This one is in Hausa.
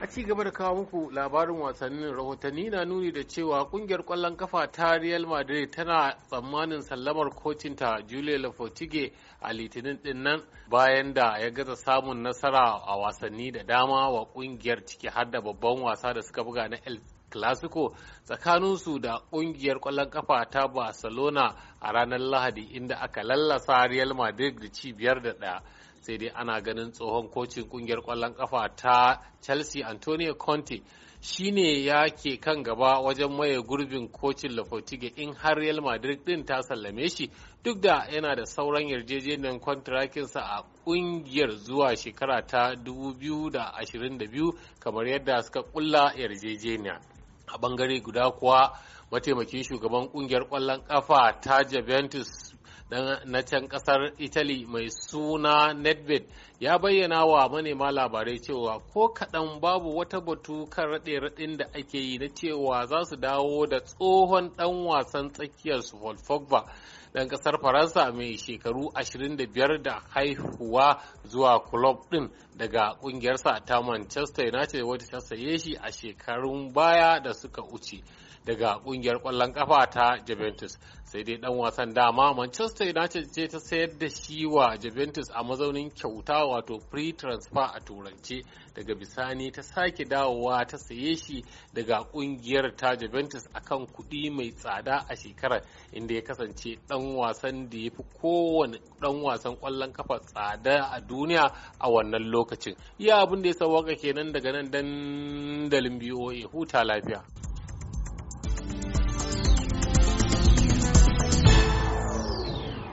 ci gaba da kawo muku labarin wasannin, rahotanni na nuni da cewa kungiyar kwallon kafa ta Real Madrid tana tsammanin sallamar kocinta Julio Lopetegui a litinin din nan bayan da ya gaza samun nasara a wasanni da dama wa kungiyar, ciki har da babban wasa da suka buga na El Clasico tsakaninsu da kungiyar kwallon kafa ta Barcelona a ranar Lahadi, inda aka lallasa Real Madrid da ci 5-1. sai dai ana ganin tsohon kocin kungiyar kwallon kafa ta Chelsea Antonio Conte shine yake kan gaba wajen maye gurbin kocin Lopetegui in har Real Madrid din ta sallame shi, duk da yana da sauran yarjejeniyar kwantarakinsa a kungiyar zuwa shekara ta 2022 kamar yadda suka kulla yarjejeniya. A bangare guda kuwa mataimakin shugaban kungiyar kwallon kafa ta Juventus na can kasar Italy mai suna Nedved ya bayyana wa manema labarai cewa ko kaɗan babu wata batu kan raɗe-raɗin da ake yi na cewa za su dawo da tsohon ɗan wasan tsakiyar su Paul Pogba ɗan ƙasar Faransa mai shekaru 25 da haihuwa zuwa club ɗin daga ƙungiyarsa ta Manchester United wadda ta saye shi a shekarun baya da suka wuce daga ƙungiyar ƙwallon ƙafa ta Juventus. Sai dai ɗan wasan dama Manchester United ce ta sayar da shi wa Juventus a mazaunin kyauta, wato free transfer a turance. Daga bisani ta sake dawowa ta saye shi daga ƙungiyar ta Juventus akan kuɗi mai tsada a shekarar, inda ya kasance ɗan wasan da ya fi kowane ɗan wasan ƙwallon kafa tsada a duniya a wannan lokacin. Iya abin da ya sauwaka kenan daga nan dandalin BOA. Huta lafiya.